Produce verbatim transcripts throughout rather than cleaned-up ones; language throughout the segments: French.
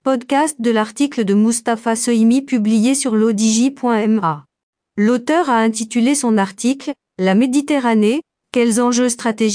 Podcast de l'article de Mustapha Sohimi publié sur l'odj point m a. L'auteur a intitulé son article « La Méditerranée, quels enjeux stratégiques ?»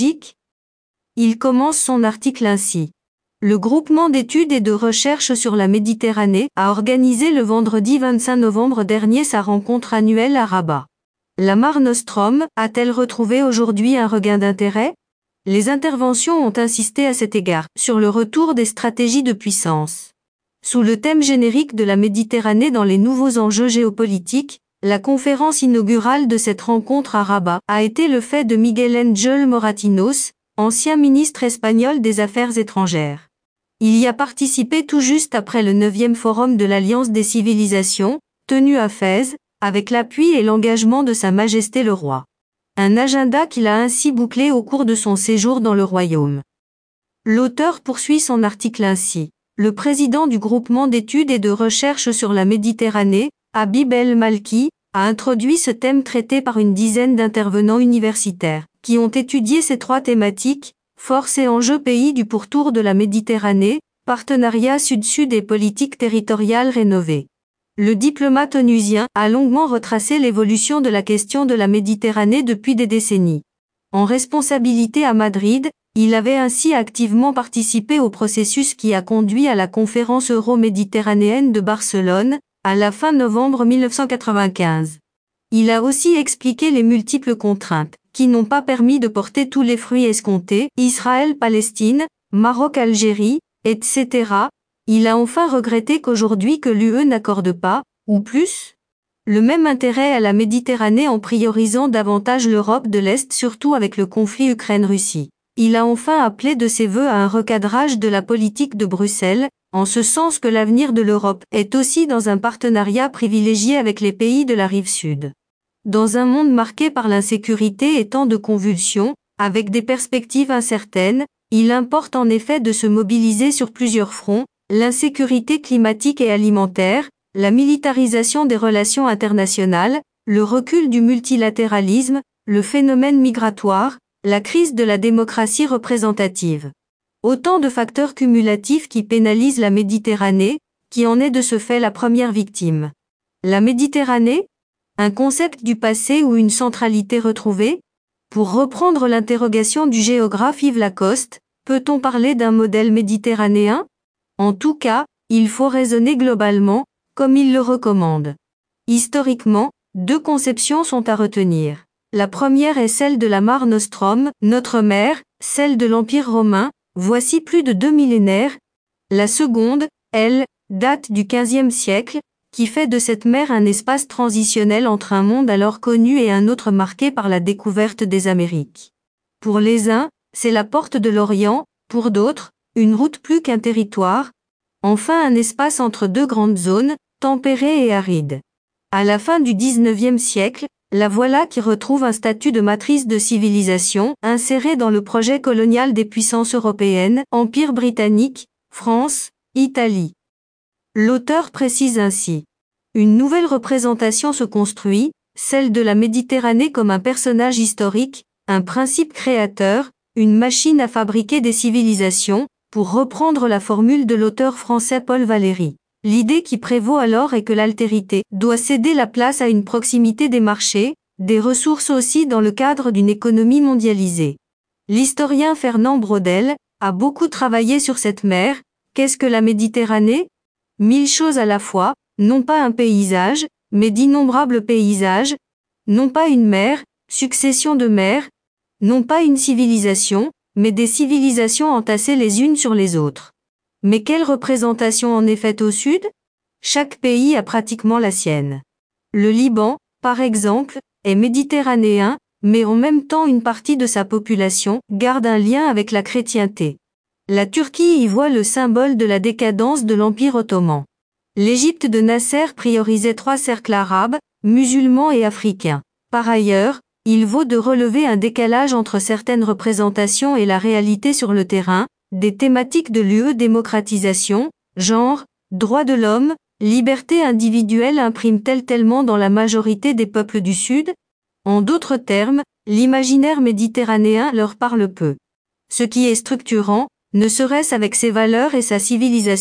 Il commence son article ainsi. Le groupement d'études et de recherche sur la Méditerranée a organisé le vendredi vingt-cinq novembre dernier sa rencontre annuelle à Rabat. La Mare Nostrum a-t-elle retrouvé aujourd'hui un regain d'intérêt? Les interventions ont insisté à cet égard sur le retour des stratégies de puissance. Sous le thème générique de la Méditerranée dans les nouveaux enjeux géopolitiques, la conférence inaugurale de cette rencontre à Rabat a été le fait de Miguel Ángel Moratinos, ancien ministre espagnol des Affaires étrangères. Il y a participé tout juste après le neuvième forum de l'Alliance des civilisations, tenu à Fès, avec l'appui et l'engagement de Sa Majesté le Roi. Un agenda qu'il a ainsi bouclé au cours de son séjour dans le royaume. L'auteur poursuit son article ainsi. Le président du groupement d'études et de recherche sur la Méditerranée, Habib El Malki, a introduit ce thème traité par une dizaine d'intervenants universitaires, qui ont étudié ces trois thématiques, force et enjeux pays du pourtour de la Méditerranée, partenariat sud-sud et politique territoriale rénovée. Le diplomate onusien a longuement retracé l'évolution de la question de la Méditerranée depuis des décennies. En responsabilité à Madrid, il avait ainsi activement participé au processus qui a conduit à la conférence euro-méditerranéenne de Barcelone, à la fin novembre mille neuf cent quatre-vingt-quinze. Il a aussi expliqué les multiples contraintes, qui n'ont pas permis de porter tous les fruits escomptés, Israël-Palestine, Maroc-Algérie, et cetera. Il a enfin regretté qu'aujourd'hui que l'U E n'accorde pas, ou plus, le même intérêt à la Méditerranée en priorisant davantage l'Europe de l'Est surtout avec le conflit Ukraine-Russie. Il a enfin appelé de ses vœux à un recadrage de la politique de Bruxelles, en ce sens que l'avenir de l'Europe est aussi dans un partenariat privilégié avec les pays de la rive sud. Dans un monde marqué par l'insécurité et tant de convulsions, avec des perspectives incertaines, il importe en effet de se mobiliser sur plusieurs fronts, l'insécurité climatique et alimentaire, la militarisation des relations internationales, le recul du multilatéralisme, le phénomène migratoire, la crise de la démocratie représentative. Autant de facteurs cumulatifs qui pénalisent la Méditerranée, qui en est de ce fait la première victime. La Méditerranée? Un concept du passé ou une centralité retrouvée? Pour reprendre l'interrogation du géographe Yves Lacoste, peut-on parler d'un modèle méditerranéen? En tout cas, il faut raisonner globalement, comme il le recommande. Historiquement, deux conceptions sont à retenir. La première est celle de la Mare Nostrum, notre mer, celle de l'Empire romain, voici plus de deux millénaires. La seconde, elle, date du quinzième siècle, qui fait de cette mer un espace transitionnel entre un monde alors connu et un autre marqué par la découverte des Amériques. Pour les uns, c'est la porte de l'Orient, pour d'autres, une route plus qu'un territoire, enfin un espace entre deux grandes zones, tempérées et arides. À la fin du dix-neuvième siècle, la voilà qui retrouve un statut de matrice de civilisation, inséré dans le projet colonial des puissances européennes, Empire britannique, France, Italie. L'auteur précise ainsi. Une nouvelle représentation se construit, celle de la Méditerranée comme un personnage historique, un principe créateur, une machine à fabriquer des civilisations, pour reprendre la formule de l'auteur français Paul Valéry. L'idée qui prévaut alors est que l'altérité doit céder la place à une proximité des marchés, des ressources aussi dans le cadre d'une économie mondialisée. L'historien Fernand Braudel a beaucoup travaillé sur cette mer. Qu'est-ce que la Méditerranée? Mille choses à la fois, non pas un paysage, mais d'innombrables paysages, non pas une mer, succession de mers, non pas une civilisation, mais des civilisations entassées les unes sur les autres. Mais quelle représentation en est faite au sud? Chaque pays a pratiquement la sienne. Le Liban, par exemple, est méditerranéen, mais en même temps une partie de sa population garde un lien avec la chrétienté. La Turquie y voit le symbole de la décadence de l'Empire ottoman. L'Égypte de Nasser priorisait trois cercles arabes, musulmans et africains. Par ailleurs, il vaut de relever un décalage entre certaines représentations et la réalité sur le terrain, des thématiques de l'U E démocratisation, genre, droits de l'homme, liberté individuelle impriment-elles tellement dans la majorité des peuples du Sud? En d'autres termes, l'imaginaire méditerranéen leur parle peu. Ce qui est structurant, ne serait-ce avec ses valeurs et sa civilisation,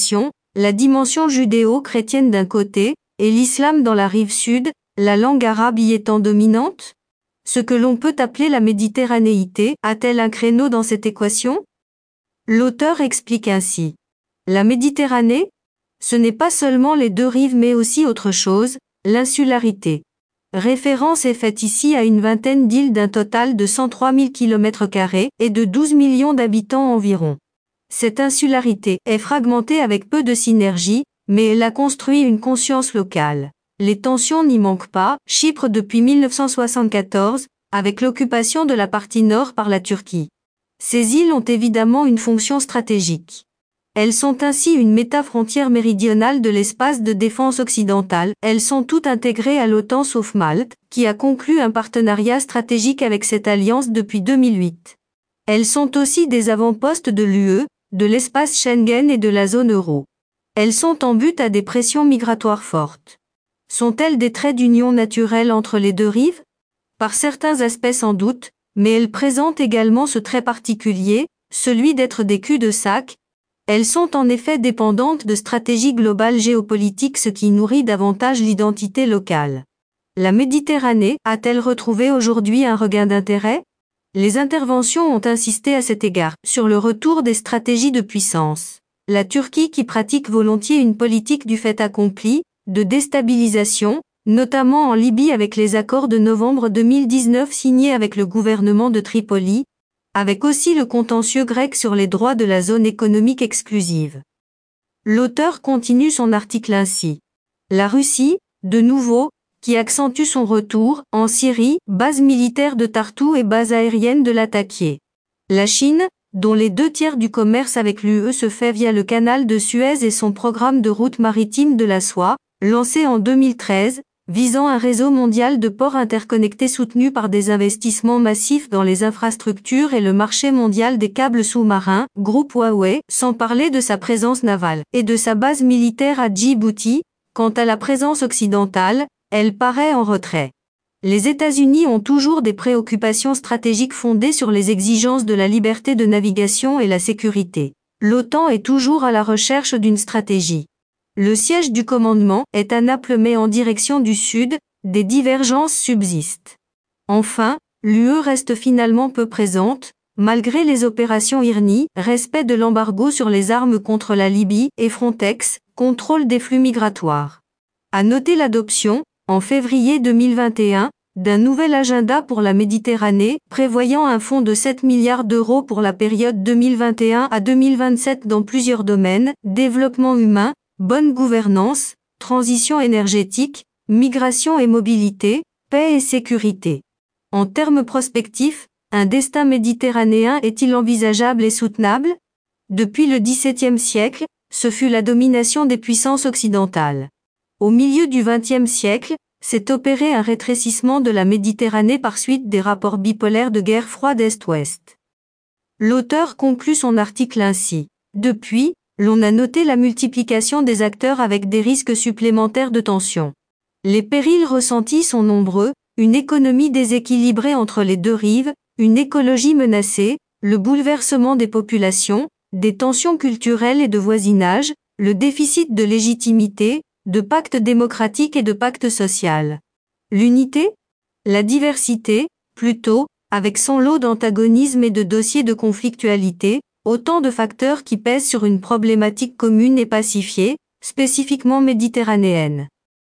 La dimension judéo-chrétienne d'un côté, et l'islam dans la rive sud, la langue arabe y étant dominante? Ce que l'on peut appeler la méditerranéité a-t-elle un créneau dans cette équation? L'auteur explique ainsi. La Méditerranée? Ce n'est pas seulement les deux rives mais aussi autre chose, l'insularité. Référence est faite ici à une vingtaine d'îles d'un total de cent trois mille kilomètres carrés et de douze millions d'habitants environ. Cette insularité est fragmentée avec peu de synergie, mais elle a construit une conscience locale. Les tensions n'y manquent pas, Chypre depuis mille neuf cent soixante-quatorze, avec l'occupation de la partie nord par la Turquie. Ces îles ont évidemment une fonction stratégique. Elles sont ainsi une méta-frontière méridionale de l'espace de défense occidental. Elles sont toutes intégrées à l'OTAN sauf Malte, qui a conclu un partenariat stratégique avec cette alliance depuis deux mille huit. Elles sont aussi des avant-postes de l'U E, de l'espace Schengen et de la zone euro. Elles sont en butte à des pressions migratoires fortes. Sont-elles des traits d'union naturels entre les deux rives? Par certains aspects sans doute, mais elles présentent également ce trait particulier, celui d'être des culs-de-sac. Elles sont en effet dépendantes de stratégies globales géopolitiques, ce qui nourrit davantage l'identité locale. La Méditerranée a-t-elle retrouvé aujourd'hui un regain d'intérêt? Les interventions ont insisté à cet égard, sur le retour des stratégies de puissance. La Turquie qui pratique volontiers une politique du fait accompli, de déstabilisation, notamment en Libye avec les accords de novembre deux mille dix-neuf signés avec le gouvernement de Tripoli, avec aussi le contentieux grec sur les droits de la zone économique exclusive. L'auteur continue son article ainsi. La Russie, de nouveau, qui accentue son retour, en Syrie, base militaire de Tartou et base aérienne de Latakia. La Chine, dont les deux tiers du commerce avec l'U E se fait via le canal de Suez et son programme de route maritime de la soie, lancé en deux mille treize, visant un réseau mondial de ports interconnectés soutenu par des investissements massifs dans les infrastructures et le marché mondial des câbles sous-marins, groupe Huawei, sans parler de sa présence navale, et de sa base militaire à Djibouti. Quant à la présence occidentale, elle paraît en retrait. Les États-Unis ont toujours des préoccupations stratégiques fondées sur les exigences de la liberté de navigation et la sécurité. L'OTAN est toujours à la recherche d'une stratégie. Le siège du commandement est à Naples mais en direction du sud, des divergences subsistent. Enfin, l'U E reste finalement peu présente, malgré les opérations I R N I, respect de l'embargo sur les armes contre la Libye, et Frontex, contrôle des flux migratoires. À noter l'adoption, en février deux mille vingt et un, d'un nouvel agenda pour la Méditerranée, prévoyant un fonds de sept milliards d'euros pour la période deux mille vingt et un à deux mille vingt-sept dans plusieurs domaines, développement humain, bonne gouvernance, transition énergétique, migration et mobilité, paix et sécurité. En termes prospectifs, un destin méditerranéen est-il envisageable et soutenable? Depuis le dix-septième siècle, ce fut la domination des puissances occidentales. Au milieu du vingtième siècle, s'est opéré un rétrécissement de la Méditerranée par suite des rapports bipolaires de guerre froide Est-Ouest. L'auteur conclut son article ainsi. Depuis, l'on a noté la multiplication des acteurs avec des risques supplémentaires de tension. Les périls ressentis sont nombreux, une économie déséquilibrée entre les deux rives, une écologie menacée, le bouleversement des populations, des tensions culturelles et de voisinage, le déficit de légitimité, de pacte démocratique et de pacte social. L'unité? La diversité, plutôt, avec son lot d'antagonismes et de dossiers de conflictualité, autant de facteurs qui pèsent sur une problématique commune et pacifiée, spécifiquement méditerranéenne.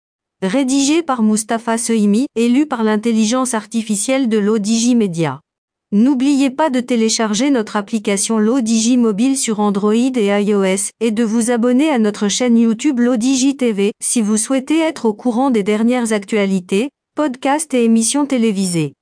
Rédigé par Mustapha Sohimi, élu par l'intelligence artificielle de l'O D J Media. N'oubliez pas de télécharger notre application l'O D J mobile sur Android et iOS, et de vous abonner à notre chaîne YouTube l'O D J T V, si vous souhaitez être au courant des dernières actualités, podcasts et émissions télévisées.